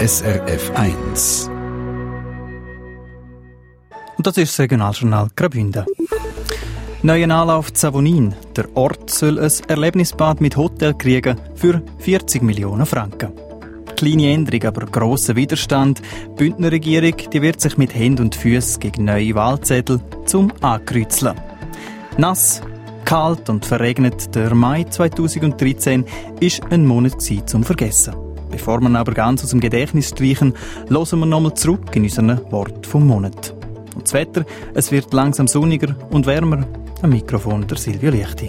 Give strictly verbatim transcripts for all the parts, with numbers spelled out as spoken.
S R F eins. Und das ist das Regionaljournal Graubünden. Neuer Anlauf Zavonin. Der Ort soll ein Erlebnisbad mit Hotel kriegen für vierzig Millionen Franken. Kleine Änderung, aber grosser Widerstand. Die Bündner Regierung die wird sich mit Händen und Füßen gegen neue Wahlzettel zum Ankreuzeln. Nass, kalt und verregnet, der Mai zweitausenddreizehn war ein Monat zum Vergessen. Bevor wir ihn aber ganz aus dem Gedächtnis streichen, hören wir nochmal zurück in unseren Wort vom Monat. Und das Wetter, es wird langsam sonniger und wärmer. Am Mikrofon der Silvio Lichti.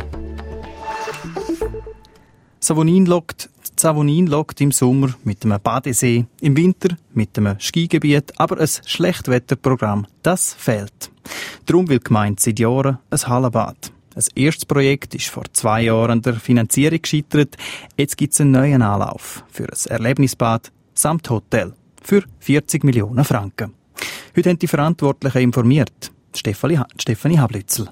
Zavonin lockt, Zavonin lockt im Sommer mit einem Badesee, im Winter mit einem Skigebiet, aber ein Schlechtwetterprogramm, das fehlt. Darum will die Gemeinde seit Jahren ein Hallenbad. Ein erstes Projekt ist vor zwei Jahren an der Finanzierung gescheitert. Jetzt gibt es einen neuen Anlauf für ein Erlebnisbad samt Hotel für vierzig Millionen Franken. Heute haben die Verantwortlichen informiert. Stefanie, Stefanie Hablützel.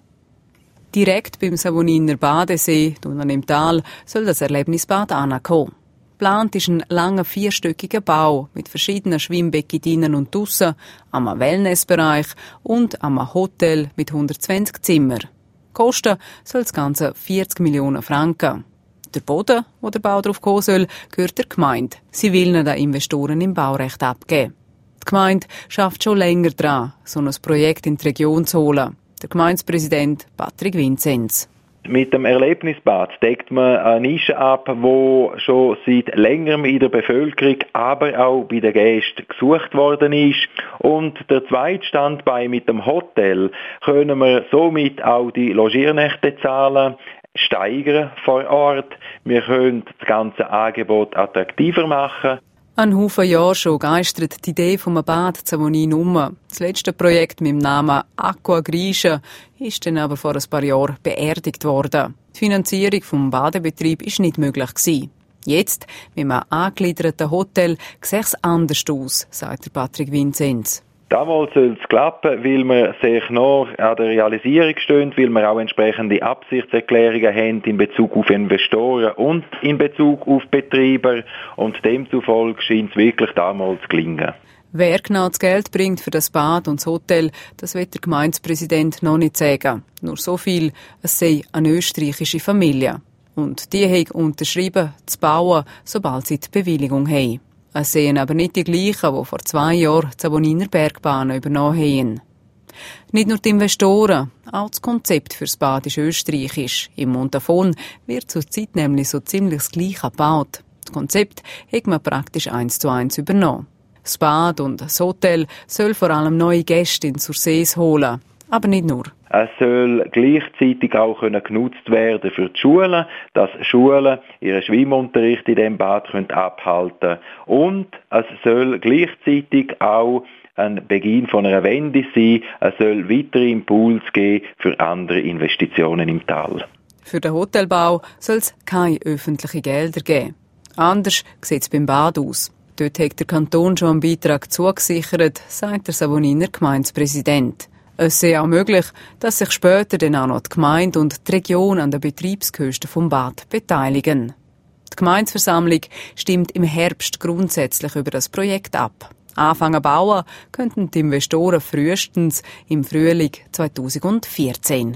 Direkt beim Savoniner Badesee, unten im Tal, soll das Erlebnisbad ankommen. Geplant ist ein langer vierstöckiger Bau mit verschiedenen Schwimmbecken drinnen und draussen, einem Wellnessbereich und einem Hotel mit hundertzwanzig Zimmern. Kosten soll das Ganze vierzig Millionen Franken. Der Boden, wo der Bau drauf kommen soll, gehört der Gemeinde. Sie will ihn den Investoren im Baurecht abgeben. Die Gemeinde schafft schon länger daran, so ein Projekt in die Region zu holen. Der Gemeindepräsident Patrick Vinzenz. Mit dem Erlebnisbad deckt man eine Nische ab, die schon seit längerem in der Bevölkerung, aber auch bei den Gästen gesucht worden ist. Und der zweite Standbein mit dem Hotel können wir somit auch die Logiernächte zahlen, steigern vor Ort. Wir können das ganze Angebot attraktiver machen. Ein Haufen Jahre schon geistert die Idee vom Bad Zavonin um. Das letzte Projekt mit dem Namen Aqua Grische ist dann aber vor ein paar Jahren beerdigt worden. Die Finanzierung vom Badebetrieb war nicht möglich gewesen. Jetzt, mit einem angegliederten Hotel, sieht es anders aus, sagt Patrick Vinzenz. Damals soll es klappen, weil wir sehr nah an der Realisierung stehen, weil wir auch entsprechende Absichtserklärungen haben in Bezug auf Investoren und in Bezug auf Betreiber. Und demzufolge scheint es wirklich damals zu gelingen. Wer genau das Geld bringt für das Bad und das Hotel, das wird der Gemeindepräsident noch nicht sagen. Nur so viel, es sei eine österreichische Familie. Und die haben unterschrieben, zu bauen, sobald sie die Bewilligung haben. Es sehen aber nicht die gleichen, die vor zwei Jahren die Savoniner Bergbahnen übernommen haben. Nicht nur die Investoren, auch das Konzept fürs Bad ist österreichisch. Im Montafon wird zurzeit nämlich so ziemlich das Gleiche gebaut. Das Konzept hat man praktisch eins zu eins übernommen. Das Bad und das Hotel soll vor allem neue Gäste in Sursees holen. Aber nicht nur. Es soll gleichzeitig auch können genutzt werden für die Schulen, dass Schulen ihren Schwimmunterricht in diesem Bad können abhalten. Und es soll gleichzeitig auch ein Beginn von einer Wende sein. Es soll weitere Impulse geben für andere Investitionen im Tal. Für den Hotelbau soll es keine öffentlichen Gelder geben. Anders sieht es beim Bad aus. Dort hat der Kanton schon einen Beitrag zugesichert, sagt der Savoniner Gemeindepräsident. Es sei auch möglich, dass sich später dann auch noch die Gemeinde und die Region an den Betriebskosten vom Bad beteiligen. Die Gemeindeversammlung stimmt im Herbst grundsätzlich über das Projekt ab. Anfangen bauen könnten die Investoren frühestens im Frühling zweitausendvierzehn.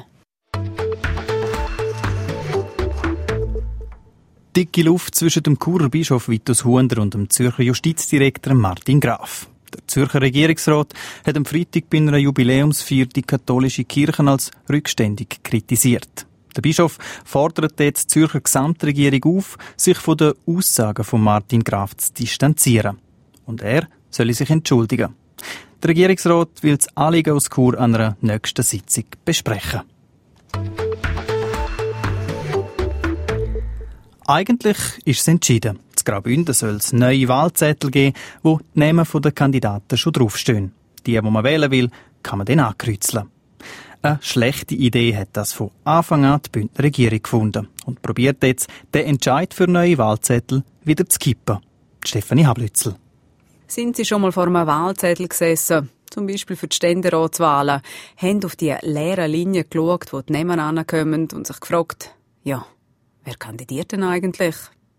Dicke Luft zwischen dem Churer Bischof Vitus Hunder und dem Zürcher Justizdirektor Martin Graf. Der Zürcher Regierungsrat hat am Freitag bei einer Jubiläumsfeier die katholische Kirche als rückständig kritisiert. Der Bischof fordert jetzt die Zürcher Gesamtregierung auf, sich von den Aussagen von Martin Graf zu distanzieren. Und er soll sich entschuldigen. Der Regierungsrat will das Anliegen aus Chur an einer nächsten Sitzung besprechen. Eigentlich ist es entschieden. In Graubünden soll es neue Wahlzettel geben, wo die Namen der Kandidaten schon draufstehen. Die, die man wählen will, kann man dann ankreuzeln. Eine schlechte Idee hat das von Anfang an die Bündner Regierung gefunden und probiert jetzt, den Entscheid für neue Wahlzettel wieder zu kippen. Stefanie Hablützel. Sind Sie schon mal vor einem Wahlzettel gesessen? Zum Beispiel für die Ständeratswahlen. Haben auf die leeren Linien geschaut, wo die Namen ankommen und sich gefragt, ja, wer kandidiert denn eigentlich?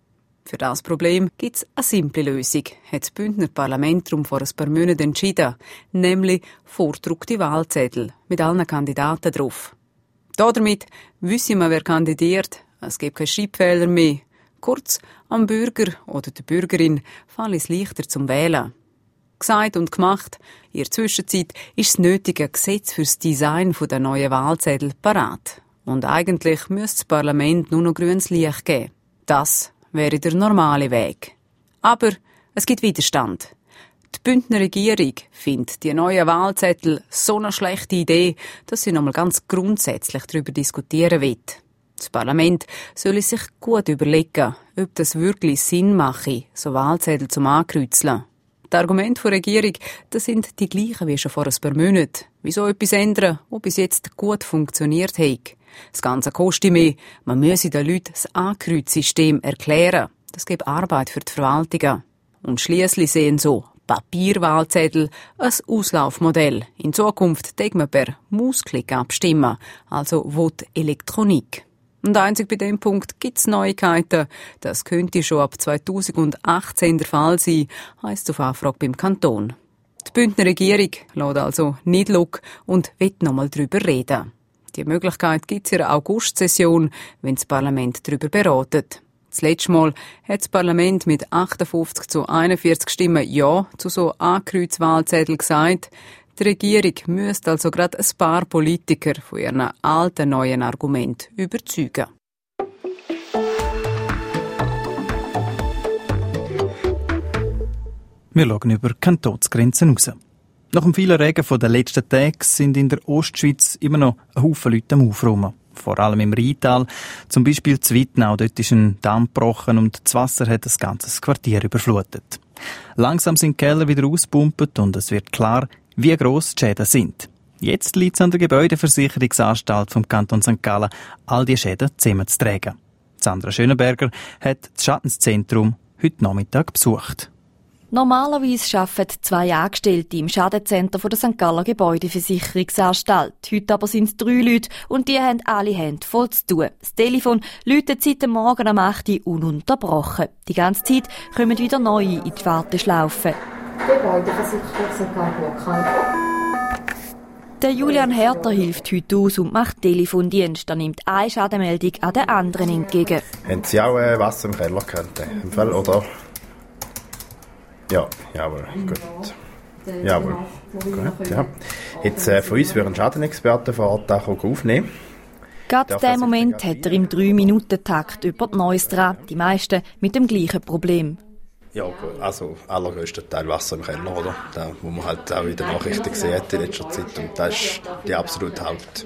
Für das Problem gibt es eine simple Lösung, hat das Bündner Parlament darum vor ein paar Monaten entschieden, nämlich vordruckte Wahlzettel mit allen Kandidaten drauf. Damit wissen wir, wer kandidiert, es gibt keine Schreibfehler mehr. Kurz, am Bürger oder der Bürgerin fällt es leichter zum Wählen. Gesagt und gemacht, in der Zwischenzeit ist das nötige Gesetz für das Design der neuen Wahlzettel parat. Und eigentlich müsste das Parlament nur noch grünes Licht geben. Das wäre der normale Weg. Aber es gibt Widerstand. Die Bündner Regierung findet die neuen Wahlzettel so eine schlechte Idee, dass sie nochmal ganz grundsätzlich darüber diskutieren will. Das Parlament soll sich gut überlegen, ob das wirklich Sinn mache, so Wahlzettel zum Ankreuzeln. Die Argumente der Regierung, das sind die gleichen wie schon vor ein paar Monaten. Wieso etwas ändern, was bis jetzt gut funktioniert hat? Das Ganze kostet mehr. Man müsse den Leuten das Ankreuzsystem erklären. Das gibt Arbeit für die Verwaltungen. Und schliesslich sehen so Papierwahlzettel ein Auslaufmodell. In Zukunft darf man per Mausklick abstimmen, also Vote Elektronik. Und einzig bei dem Punkt gibt es Neuigkeiten. Das könnte schon ab zweitausendachtzehn der Fall sein, heisst auf Anfrage beim Kanton. Die Bündner Regierung lässt also nicht locker und will noch mal darüber reden. Die Möglichkeit gibt es in der August-Session, wenn das Parlament darüber beratet. Das letzte Mal hat das Parlament mit achtundfünfzig zu einundvierzig Stimmen Ja zu so Ankreuzwahlzetteln gesagt. Die Regierung müsste also gerade ein paar Politiker von ihren alten neuen Argumenten überzeugen. Wir schauen über Kantonsgrenzen raus. Nach dem vielen Regen der letzten Tage sind in der Ostschweiz immer noch ein Haufen Leute am Aufräumen. Vor allem im Rheintal, zum Beispiel in Wittnau. Dort ist ein Damm gebrochen und das Wasser hat das ganze Quartier überflutet. Langsam sind die Keller wieder ausgepumpt und es wird klar, wie gross die Schäden sind. Jetzt liegt es an der Gebäudeversicherungsanstalt vom Kanton Sankt Gallen, all die Schäden zusammenzutragen. Sandra Schönenberger hat das Schadenszentrum heute Nachmittag besucht. Normalerweise arbeiten zwei Angestellte im Schadenzentrum der Sankt Galler Gebäudeversicherungsanstalt. Heute aber sind es drei Leute und die haben alle Hände voll zu tun. Das Telefon läutet seit dem Morgen um acht Uhr ununterbrochen. Die ganze Zeit kommen wieder neue in die Warteschlaufe. Gebäudeversicherung Sankt Galler. Der Julian Herter hilft heute aus und macht Telefondienst. Er nimmt eine Schadenmeldung an den anderen entgegen. Haben Sie auch äh, Wasser im Keller gehabt, im Fall, oder? Ja, jawohl, gut. Jawohl, gut, ja. Jetzt äh, von uns würde ein Schadenexperte vor Ort auch aufnehmen. Gerade in diesem Moment hat er im drei Minuten Takt über die Neues dran, die meisten mit dem gleichen Problem. Ja, also allergrößter Teil Wasser im Keller, oder? Da, wo man halt auch in den Nachrichten gesehen hat in letzter Zeit. Und das ist die absolute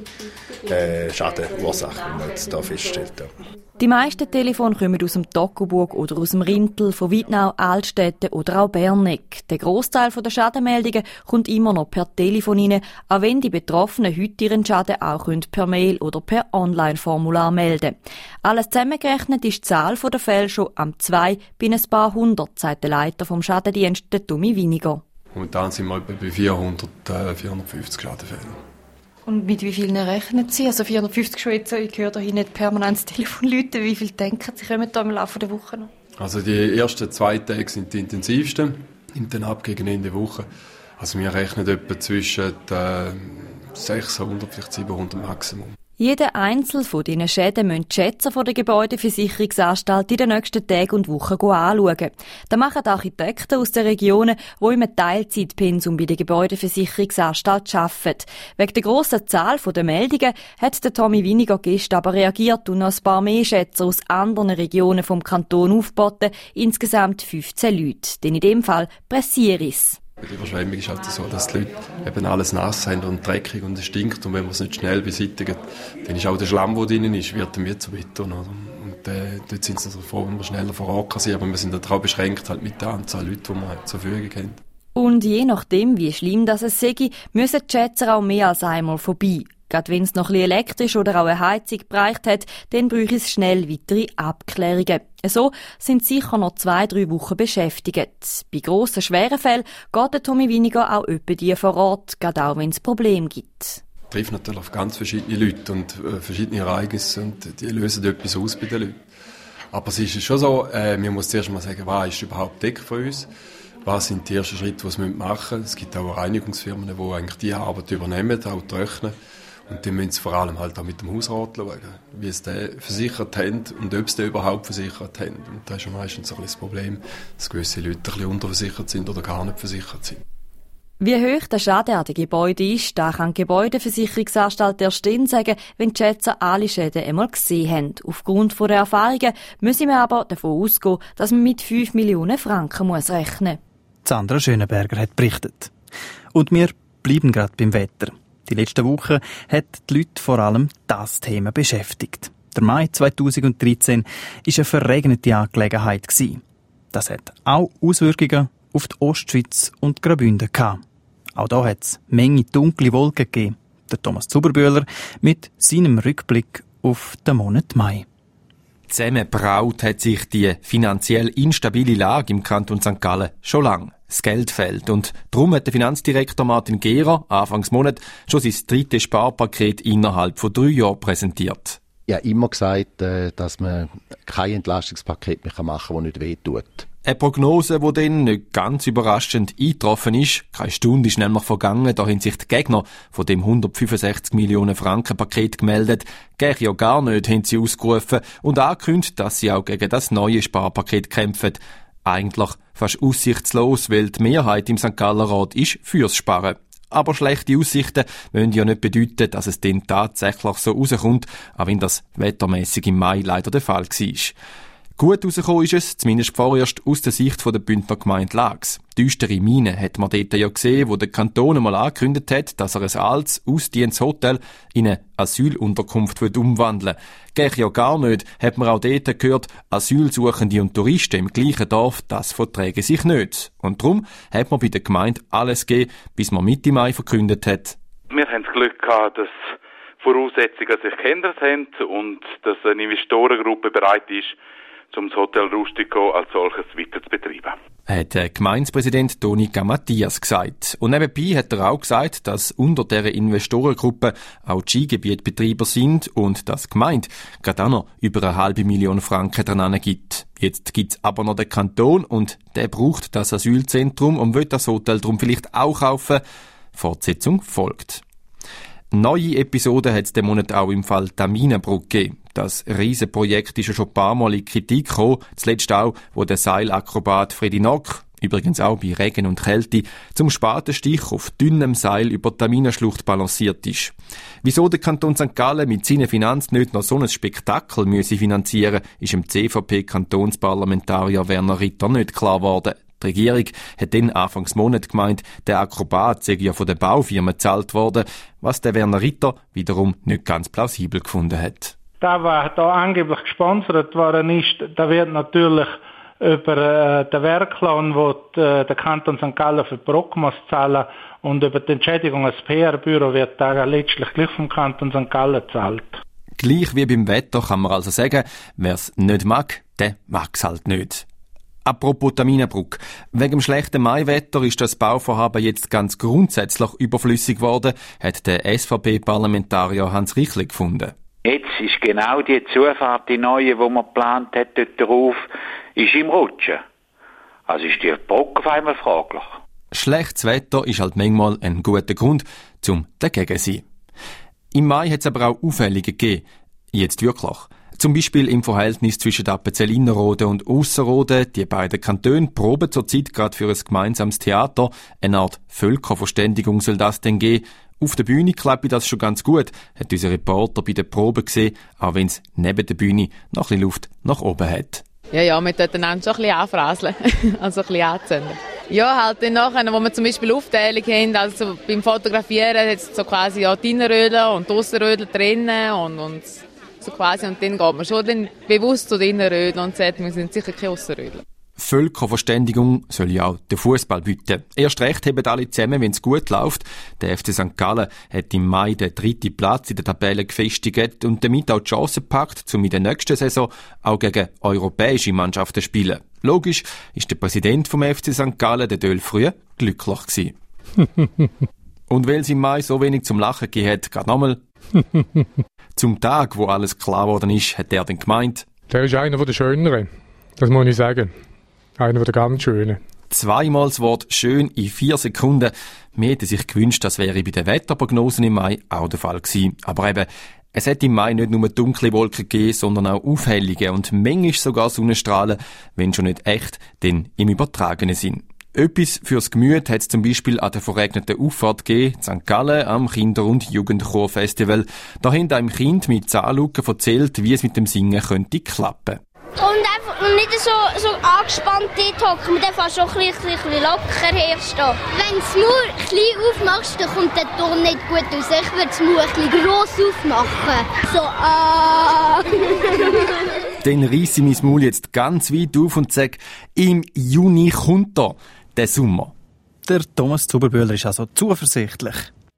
Hauptschadenursache, äh, die man jetzt hier feststellt. Ja. Die meisten Telefone kommen aus dem Toggenburg oder aus dem Rintel, von Wittnau, Altstädte oder auch Berneck. Der Grossteil der Schadenmeldungen kommt immer noch per Telefon rein, auch wenn die Betroffenen heute ihren Schaden auch per Mail oder per Online-Formular melden. Alles zusammengerechnet ist die Zahl der Fälle schon am zwei bei ein paar hundert, sagt der Leiter vom Schadendienst, der Tommy Winiger. Momentan sind wir etwa bei vierhundert, äh, vierhundertfünfzig Schadenfällen. Und mit wie vielen rechnen Sie? Also vierhundertfünfzig schon jetzt, ich höre hier nicht permanent das Telefon läuten. Wie viel denken Sie, kommen da im Laufe der Woche noch? Also die ersten zwei Tage sind die intensivsten, nimmt dann ab gegen Ende Woche. Also wir rechnen etwa zwischen äh, sechshundert, vielleicht siebenhundert Maximum. Jeder einzelne von diesen Schäden müssen die Schätzer von der Gebäudeversicherungsanstalt in den nächsten Tagen und Wochen anschauen. Das machen Architekten aus den Regionen, die im Teilzeitpensum bei der Gebäudeversicherungsanstalt arbeiten. Wegen der grossen Zahl der Meldungen hat der Tommy Winiger gestern aber reagiert und noch ein paar mehr Schätzer aus anderen Regionen vom Kanton aufgeboten, insgesamt fünfzehn Leute. Denn in dem Fall Pressieris. Die Überschwemmung ist halt so, dass die Leute eben alles nass haben und dreckig und es stinkt. Und wenn man es nicht schnell beseitigt, dann ist auch der Schlamm, der drin ist, wird dann zu Beton. Und äh, dort sind sie also froh, wenn man schneller vor Ort kann sein. Aber wir sind auch beschränkt halt mit der Anzahl Leute, die wir zur Verfügung haben. Und je nachdem, wie schlimm das es sei, müssen die Schätzer auch mehr als einmal vorbei. Gerade wenn es noch ein bisschen elektrisch oder auch eine Heizung gebraucht hat, dann bräuchte es schnell weitere Abklärungen. So sind sicher noch zwei, drei Wochen beschäftigt. Bei grossen, schweren Fällen geht der Tommy Winiger auch öppe die vor Ort, gerade auch wenn es Probleme gibt. Es trifft natürlich auf ganz verschiedene Leute und äh, verschiedene Ereignisse und die lösen etwas aus bei den Leuten. Aber es ist schon so, äh, man muss zuerst mal sagen, was ist überhaupt dick für uns? Was sind die ersten Schritte, die wir machen müssen? Es gibt auch Reinigungsfirmen, die eigentlich diese Arbeit übernehmen, auch trocknen. Und die müssen vor allem halt auch mit dem Hausrat schauen, wie es den versichert haben und ob es den überhaupt versichert haben. Und das ist ja meistens so ein bisschen das Problem, dass gewisse Leute ein bisschen unterversichert sind oder gar nicht versichert sind. Wie hoch der Schaden an den Gebäuden ist, da kann die Gebäudeversicherungsanstalt erst dann sagen, wenn die Schätzer alle Schäden einmal gesehen haben. Aufgrund der Erfahrungen müssen wir aber davon ausgehen, dass man mit fünf Millionen Franken muss rechnen muss. Sandra Schönenberger hat berichtet. Und wir bleiben gerade beim Wetter. Die letzten Wochen hat die Leute vor allem das Thema beschäftigt. Der Mai zweitausenddreizehn war eine verregnete Angelegenheit. Das hat auch Auswirkungen auf die Ostschweiz und Graubünden gehabt. Auch da hat es Menge dunkle Wolken gegeben. Der Thomas Zuberbühler mit seinem Rückblick auf den Monat Mai. Zusammengebraut hat sich die finanziell instabile Lage im Kanton Sankt Gallen schon lange. Das Geld fehlt und darum hat der Finanzdirektor Martin Gehrer Anfangs Monat schon sein drittes Sparpaket innerhalb von drei Jahren präsentiert. Ich habe immer gesagt, dass man kein Entlastungspaket mehr machen kann, das nicht wehtut. Eine Prognose, die dann nicht ganz überraschend eingetroffen ist. Keine Stunde ist nämlich vergangen, da haben sich die Gegner von dem hundertfünfundsechzig Millionen Franken Paket gemeldet. Gehe ja gar nicht, haben sie ausgerufen und angekündigt, dass sie auch gegen das neue Sparpaket kämpfen. Eigentlich fast aussichtslos, weil die Mehrheit im Sankt Galler Rat ist fürs Sparen. Aber schlechte Aussichten wollen ja nicht bedeuten, dass es dann tatsächlich so rauskommt, auch wenn das wettermässig im Mai leider der Fall war. Gut rausgekommen ist es, zumindest vorerst aus der Sicht der Bündner Gemeinde Lags. Düstere Miene hat man dort ja gesehen, wo der Kanton einmal angekündigt hat, dass er ein altes, ausdientes Hotel in eine Asylunterkunft umwandeln will. Geht ja gar nicht, hat man auch dort gehört, Asylsuchende und Touristen im gleichen Dorf, das verträgen sich nicht. Und darum hat man bei der Gemeinde alles gegeben, bis man Mitte Mai verkündet hat. Wir haben das Glück gehabt, dass Voraussetzungen sich geändert haben und dass eine Investorengruppe bereit ist, um das Hotel Rustico als solches weiter zu betreiben. Hat der Gemeindepräsident Toni Gamattias gesagt. Und nebenbei hat er auch gesagt, dass unter dieser Investorengruppe auch die Skigebietbetreiber sind und dass die Gemeinde gerade auch noch über eine halbe Million Franken dran gibt. Jetzt gibt's aber noch den Kanton und der braucht das Asylzentrum und will das Hotel darum vielleicht auch kaufen. Fortsetzung folgt. Neue Episoden hat es diesen Monat auch im Fall Taminenbrücke gegeben. Das Riesenprojekt ist ja schon ein paar Mal in Kritik gekommen, zuletzt auch, wo der Seilakrobat Fredi Nock, übrigens auch bei Regen und Kälte, zum Spatenstich auf dünnem Seil über die Taminenschlucht balanciert ist. Wieso der Kanton Sankt Gallen mit seinen Finanzen nicht noch so ein Spektakel müsse finanzieren, ist dem C V P-Kantonsparlamentarier Werner Ritter nicht klar geworden. Die Regierung hat dann Anfangs Monat gemeint, der Akrobat sei ja von der Baufirma gezahlt worden, was der Werner Ritter wiederum nicht ganz plausibel gefunden hat. Das, was da angeblich gesponsert worden ist, da wird natürlich über äh, den Werklohn, den äh, der Kanton Sankt Gallen für Brock muss zahlen, und über die Entschädigung als P R-Büro wird da letztlich gleich vom Kanton Sankt Gallen gezahlt. Gleich wie beim Wetter kann man also sagen, wer es nicht mag, der mag es halt nicht. Apropos Taminenbrücke. Wegen dem schlechten Maiwetter ist das Bauvorhaben jetzt ganz grundsätzlich überflüssig geworden, hat der S V P-Parlamentarier Hans Richli gefunden. Jetzt ist genau die Zufahrt, die neue, die man geplant hat, dort drauf, ist im Rutschen. Also ist die Brücke auf einmal fraglich. Schlechtes Wetter ist halt manchmal ein guter Grund, zum dagegen zu sein. Im Mai hat es aber auch Auffällige gegeben. Jetzt wirklich. Zum Beispiel im Verhältnis zwischen Appenzell Innerrhoden und Ausserrhoden. Die beiden Kantone proben zurzeit gerade für ein gemeinsames Theater. Eine Art Völkerverständigung soll das denn geben. Auf der Bühne klappt das schon ganz gut, hat unser Reporter bei der Probe gesehen, auch wenn es neben der Bühne noch ein bisschen Luft nach oben hat. Ja, ja, wir dort einander schon ein bisschen anfraseln, also ein bisschen anzünden. Ja, halt dann nachher, wo wir zum Beispiel Aufteilung haben, also beim Fotografieren hat es so quasi auch die Innenrödel und die Aussenrödel drinnen und, und so quasi, und dann geht man schon dann bewusst zu den Innenrödeln und sagt, wir sind sicher keine Aussenrödel. Völkerverständigung soll ja auch den Fußball bieten. Erst recht haben alle zusammen, wenn es gut läuft. Der F C Sankt Gallen hat im Mai den dritten Platz in der Tabelle gefestigt und damit auch die Chance gepackt, um in der nächsten Saison auch gegen europäische Mannschaften zu spielen. Logisch ist der Präsident vom F C Sankt Gallen, der Döll, früher glücklich gewesen. Und weil es im Mai so wenig zum Lachen gegeben hat, gerade nochmal. Zum Tag, wo alles klar geworden ist, hat er dann gemeint, Der ist einer der schöneren, das muss ich sagen. Einer der ganz schönen. Zweimal das Wort «schön» in vier Sekunden. Wir hätten sich gewünscht, das wäre bei den Wetterprognosen im Mai auch der Fall gewesen. Aber eben, es hat im Mai nicht nur dunkle Wolken gegeben, sondern auch Aufhellungen und manchmal sogar Sonnenstrahlen, wenn schon nicht echt, dann im übertragenen Sinn. Etwas fürs Gemüt hat es zum Beispiel an der verregneten Auffahrt gegeben, in Sankt Gallen am Kinder- und Jugendchorfestival. Da haben einem Kind mit Zahnluken erzählt, wie es mit dem Singen könnte klappen. Und, einfach, und nicht so, so angespannt dort hocken, man darf auch schon ein bisschen, ein bisschen locker herstehen. Wenn du das Maul klein aufmachst, dann kommt der Ton nicht gut raus. Ich würde das Maul ein bisschen gross aufmachen. So, ah. Dann reisse ich mein Maul jetzt ganz weit auf und sage, im Juni kommt er, der Sommer. Der Thomas Zuberbühler ist also zuversichtlich.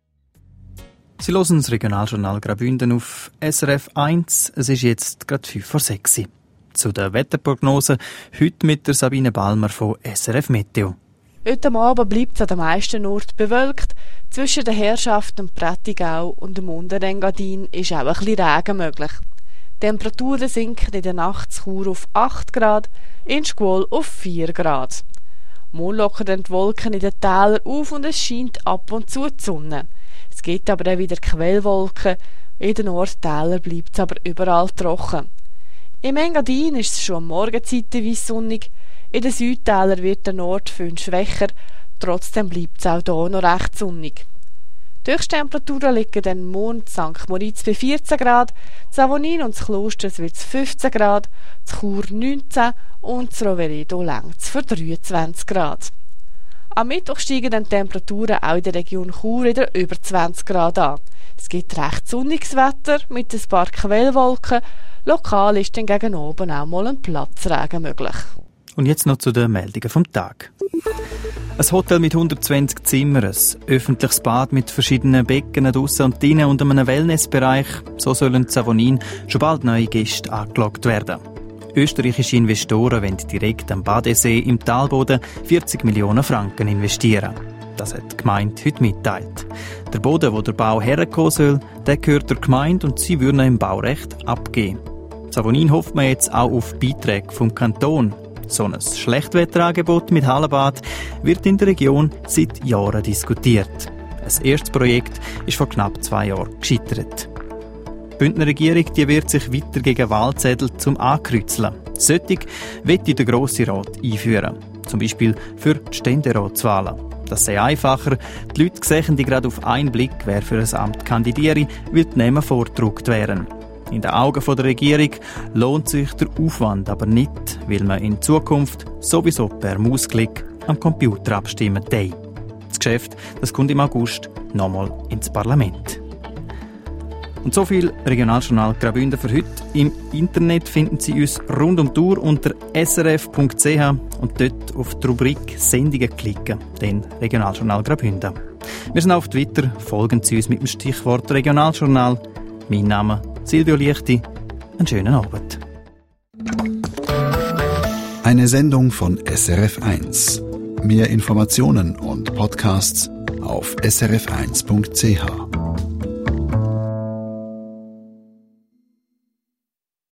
Sie hören das Regionaljournal Graubünden auf S R F eins. Es ist jetzt gerade fünf vor sechs. Zu der Wetterprognose heute mit der Sabine Balmer von S R F Meteo. Heute Abend bleibt es an den meisten Orten bewölkt. Zwischen der Herrschaft und Prättigau und dem Unterengadin ist auch ein bisschen Regen möglich. Die Temperaturen sinken in der Nacht in Chur auf acht Grad, in Schkuol auf vier Grad. Morgen lockern dann die Wolken in den Tälern auf und es scheint ab und zu die Sonne. Es gibt aber dann wieder Quellwolken. In den Nordtälern bleibt es aber überall trocken. Im Engadin ist es schon am Morgenzeit weiss sonnig. In den Südtälern wird der Nordföhn schwächer. Trotzdem bleibt es auch hier noch recht sonnig. Die Höchsttemperaturen liegen dann morgen in Sankt Moritz bei vierzehn Grad, in Savonin und in Klosters wird es fünfzehn Grad, in Chur neunzehn und in Roveredo längt es für dreiundzwanzig Grad. Am Mittwoch steigen dann die Temperaturen auch in der Region Chur wieder über zwanzig Grad an. Es gibt recht sonniges Wetter mit ein paar Quellwolken. Lokal ist dann gegen oben auch mal ein Platzregen möglich. Und jetzt noch zu den Meldungen vom Tag. Ein Hotel mit hundertzwanzig Zimmern, ein öffentliches Bad mit verschiedenen Becken draussen und drinnen und einem Wellnessbereich. So sollen in Savonin schon bald neue Gäste angelockt werden. Österreichische Investoren wollen direkt am Badesee im Talboden vierzig Millionen Franken investieren. Das hat die Gemeinde heute mitteilt. Der Boden, wo der Bau herkommen soll, der gehört der Gemeinde und sie würden im Baurecht abgeben. Savonin hofft man jetzt auch auf Beiträge vom Kanton. So ein Schlechtwetterangebot mit Hallenbad wird in der Region seit Jahren diskutiert. Ein erstes Projekt ist vor knapp zwei Jahren gescheitert. Die Bündner Regierung die wehrt sich weiter gegen Wahlzettel zum Ankreuzeln. Solche möchte der Grosse Rat einführen. Zum Beispiel für die Ständeratswahlen. Das sei einfacher. Die Leute sehen die gerade auf einen Blick, wer für ein Amt kandidiere, weil die Namen vorgedruckt wären. In den Augen der Regierung lohnt sich der Aufwand aber nicht, weil man in Zukunft sowieso per Mausklick am Computer abstimmen darf. Das Geschäft das kommt im August nochmal ins Parlament. Und so viel Regionaljournal Graubünden für heute. Im Internet finden Sie uns rund um die Uhr unter s r f punkt c h und dort auf die Rubrik Sendungen klicken, den Regionaljournal Graubünden. Wir sind auf Twitter, folgen Sie uns mit dem Stichwort Regionaljournal. Mein Name Silvio Liechti. Einen schönen Abend. Eine Sendung von S R F eins. Mehr Informationen und Podcasts auf s r f eins punkt c h.